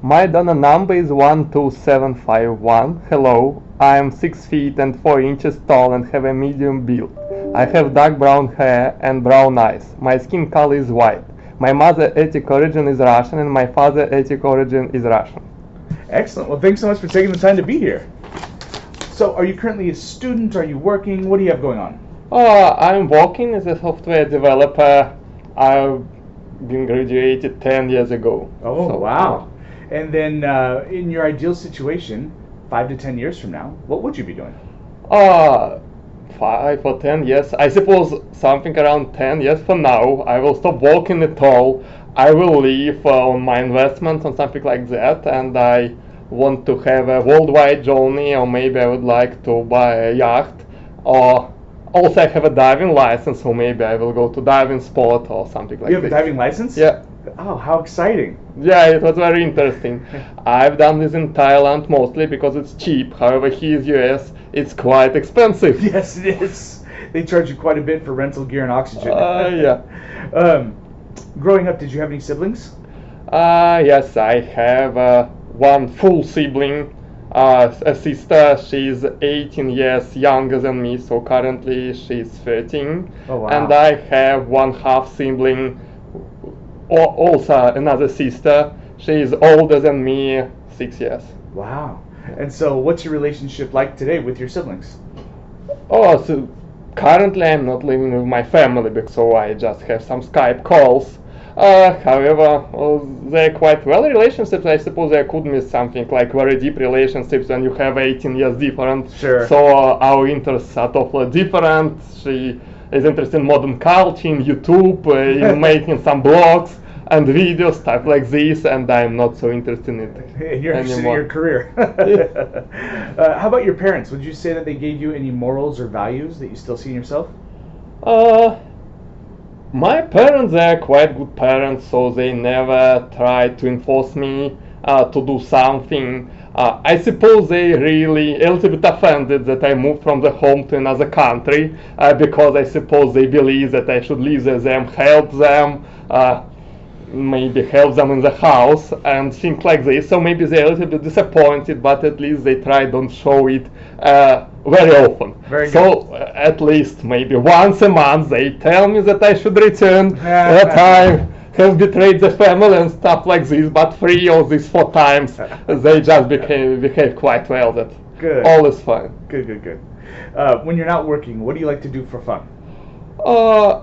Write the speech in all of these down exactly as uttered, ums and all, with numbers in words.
My donor number is one two seven five one. Hello, I am six feet and four inches tall and have a medium build. I have dark brown hair and brown eyes. My skin color is white. My mother ethnic origin is Russian and my father ethnic origin is Russian. Excellent. Well, thanks so much for taking the time to be here. So, are you currently a student? Are you working? What do you have going on? Uh, I'm working as a software developer. I've been graduated ten years ago. Oh, So, wow. And then, uh, in your ideal situation, five to ten years from now, what would you be doing? Uh, five or ten years. I suppose something around ten years from now. I will stop working at all. I will live uh, on my investments on something like that, and I want to have a worldwide journey, or maybe I would like to buy a yacht, or also I have a diving license, so maybe I will go to diving sport or something like that. You have a diving license? Yeah. Oh, how exciting. Yeah, it was very interesting. I've done this in Thailand mostly because it's cheap. However, here in U S, it's quite expensive. Yes, it is. They charge you quite a bit for rental gear and oxygen. Uh, yeah. um, growing up, did you have any siblings? Uh, yes, I have uh, one full sibling, uh, a sister. She's eighteen years younger than me, so currently she's thirteen. Oh, wow. And I have one half sibling, al- also another sister. She's older than me, six years. Wow. And so, what's your relationship like today with your siblings? Oh, so currently I'm not living with my family, bec- so I just have some Skype calls. Uh, however, uh, they're quite well relationships. I suppose there could be something like very deep relationships when you have eighteen years different. Sure. So uh, our interests are totally different. She is interested in modern culture, in YouTube, uh, in making some blogs and videos, stuff like this, and I'm not so interested in it You're interested in anymore. your career. uh, how about your parents? Would you say that they gave you any morals or values that you still see in yourself? Uh, my parents are quite good parents, so they never tried to enforce me uh, to do something. Uh, I suppose they really a little bit offended that I moved from the home to another country uh, because I suppose they believe that I should live with them, help them, uh, maybe help them in the house and things like this. So maybe they're a little bit disappointed, but at least they try don't show it uh, very often. Very so uh, at least maybe once a month they tell me that I should return, that I have betrayed the family and stuff like this. But three of these four times they just behave, behave quite well. That Good. all is fine. Good, good, good. Uh, when you're not working, what do you like to do for fun? Uh,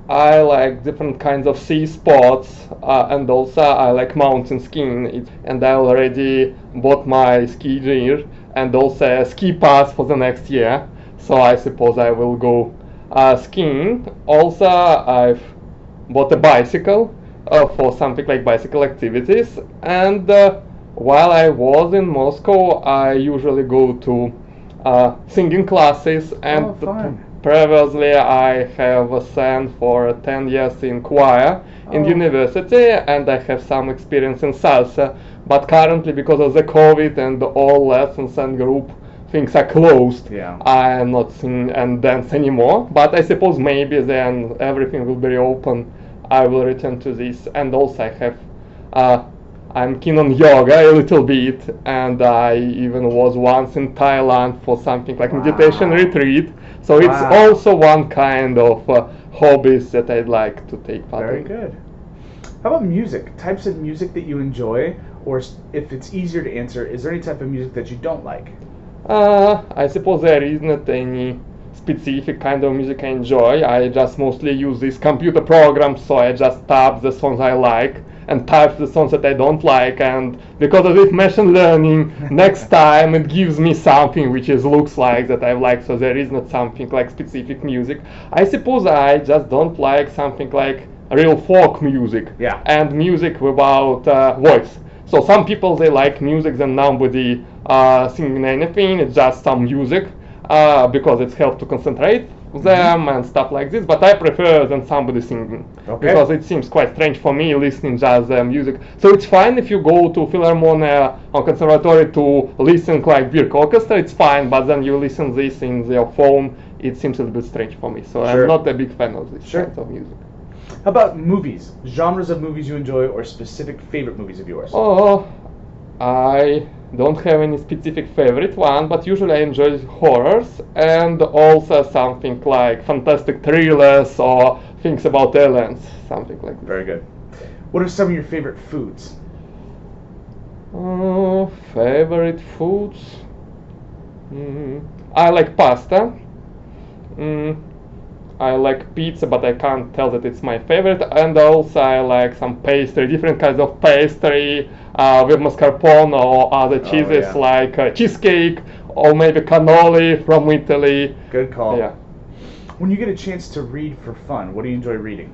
I like different kinds of sea sports, uh, and also I like mountain skiing. It, and I already bought my ski gear and also a ski pass for the next year. So I suppose I will go uh, skiing. Also, I've bought a bicycle uh, for something like bicycle activities. And uh, while I was in Moscow, I usually go to uh, singing classes and. Oh, fun. Previously, I have sang for ten years in choir in Oh. university, and I have some experience in salsa. But currently, because of the COVID and all lessons and group things are closed, Yeah. I am not sing and dance anymore. But I suppose maybe then everything will be reopened. I will return to this, and also I have. Uh, I'm keen on yoga a little bit, and I even was once in Thailand for something like Wow. meditation retreat. So it's Wow. also one kind of uh, hobbies that I'd like to take part Very in. good. How about music? Types of music that you enjoy, or s- if it's easier to answer, is there any type of music that you don't like? Uh, I suppose there is not any specific kind of music I enjoy. I just mostly use these computer programs, so I just tap the songs I like and type the songs that I don't like, and because of this machine learning, next time it gives me something which is looks like that I like, so there is not something like specific music. I suppose I just don't like something like real folk music Yeah. and music without uh, voice. So some people they like music and nobody uh, singing anything, it's just some music uh, because it helps to concentrate them and stuff like this, but I prefer than somebody singing Okay. because it seems quite strange for me listening just uh, music. So it's fine if you go to Philharmonia or conservatory to listen like Birk Orchestra, it's fine, but then you listen this in your phone, it seems a little bit strange for me. So Sure. I'm not a big fan of this Sure. kind of music. How about movies? Genres of movies you enjoy, or specific favorite movies of yours? Oh, I don't have any specific favorite one, but usually I enjoy horrors and also something like fantastic thrillers or things about aliens, something like that. Very good. What are some of your favorite foods? Uh, favorite foods? Mm, I like pasta. Mm, I like pizza, but I can't tell that it's my favorite. And also I like some pastry, different kinds of pastry, uh, with mascarpone or other Oh, cheeses yeah. like uh, cheesecake or maybe cannoli from Italy. Good call. Yeah. When you get a chance to read for fun, what do you enjoy reading?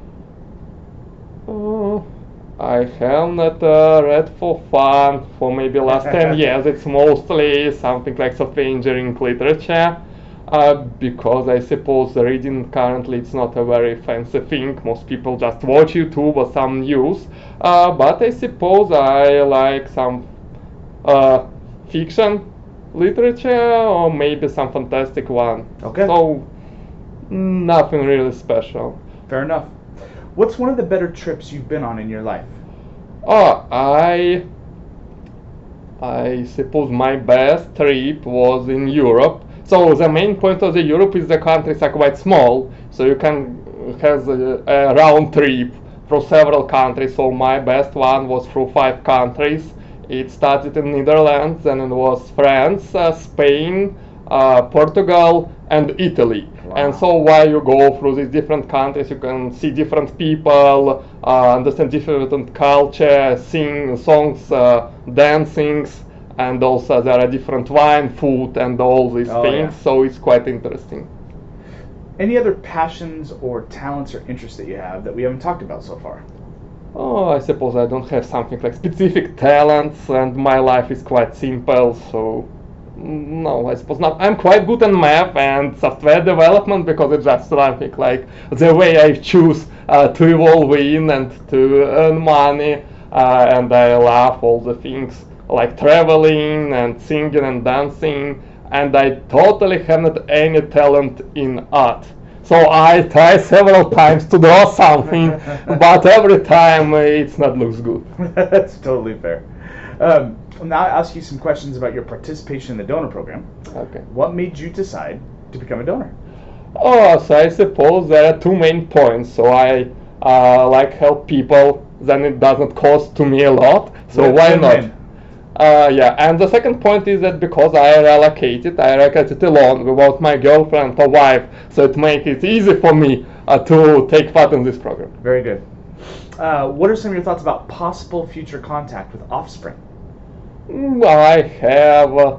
Uh, I have not uh, read for fun for maybe last ten years. It's mostly something like software engineering literature. Uh, because I suppose reading currently it's not a very fancy thing. Most people just watch YouTube or some news. Uh, but I suppose I like some uh, fiction literature or maybe some fantastic one. Okay. So nothing really special. Fair enough. What's one of the better trips you've been on in your life? Oh, I I suppose my best trip was in Europe. So the main point of the Europe is the countries are quite small, so you can have a, a round trip through several countries. So my best one was through five countries. It started in Netherlands, and it was France, uh, Spain, uh, Portugal, and Italy. Wow. And so while you go through these different countries, you can see different people, uh, understand different culture, sing songs, uh, dancings, and also there are different wine, food, and all these Oh, things. yeah. So it's quite interesting. Any other passions or talents or interests that you have that we haven't talked about so far? Oh, I suppose I don't have something like specific talents, and my life is quite simple. So mm, no, I suppose not. I'm quite good in math and software development because it's just something like the way I choose uh, to evolve in and to earn money, uh, and I love all the things like traveling and singing and dancing, and I totally have not any talent in art. So I try several times to draw something, but every time uh, it's not looks good. That's totally fair. Um, now I'll ask you some questions about your participation in the donor program. Okay. What made you decide to become a donor? Oh, so I suppose there are two main points. So I uh, like help people, then it doesn't cost to me a lot. So Win- why win-win. not? Uh, yeah, and the second point is that because I relocated, I relocated alone without my girlfriend or wife, so it makes it easy for me uh, to take part in this program. Very good. Uh, what are some of your thoughts about possible future contact with offspring? Well, I have uh,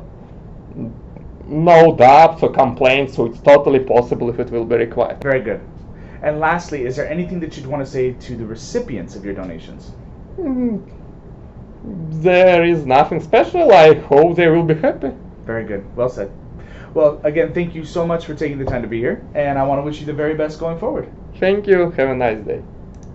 no doubts or complaints, so it's totally possible if it will be required. Very good. And lastly, is there anything that you'd want to say to the recipients of your donations? Mm, There is nothing special. I hope they will be happy. Very good. Well said. Well, again, thank you so much for taking the time to be here, and I want to wish you the very best going forward. Thank you. Have a nice day.